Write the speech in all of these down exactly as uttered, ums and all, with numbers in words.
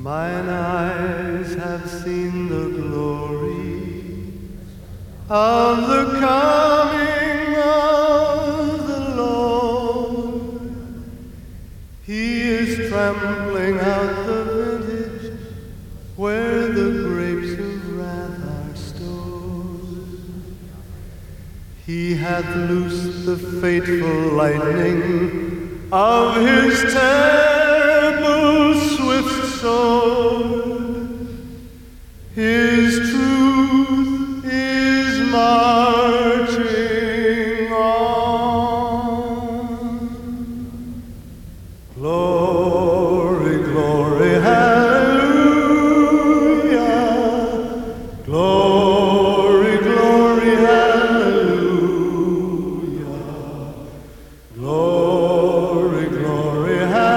Mine eyes have seen the glory of the coming of the Lord. He is trampling out the vintage where the grapes of wrath are stored. He hath loosed the fateful lightning of his terrible swift sword. His truth is marching on. Glory, glory, hallelujah. Glory, glory, hallelujah. Glory, glory,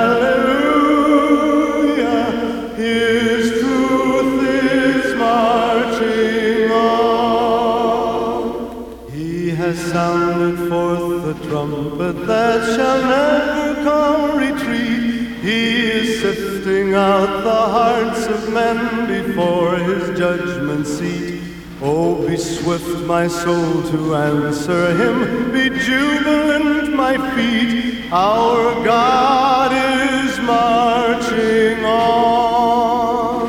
hallelujah. His truth is marching on. He has sounded forth the trumpet that shall never come retreat. He is sifting out the hearts of men before his judgment seat. Oh, be swift, my soul, to answer him. Be jubilant, my feet. Our God is marching on.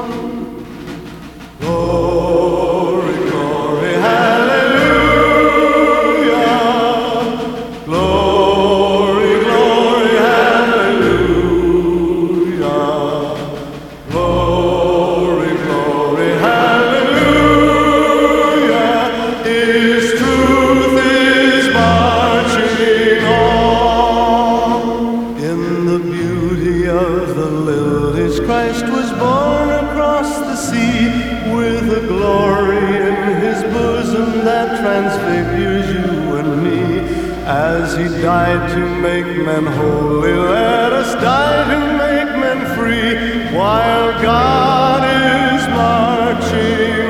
Glory, glory, hallelujah. Glory, glory, hallelujah. Glory, glory, hallelujah. His truth is marching on. In the beauty of the lilies, Christ was born across the sea, with a glory in his bosom that transfigures you and me. As he died to make men holy, let us die to make men free, while God is marching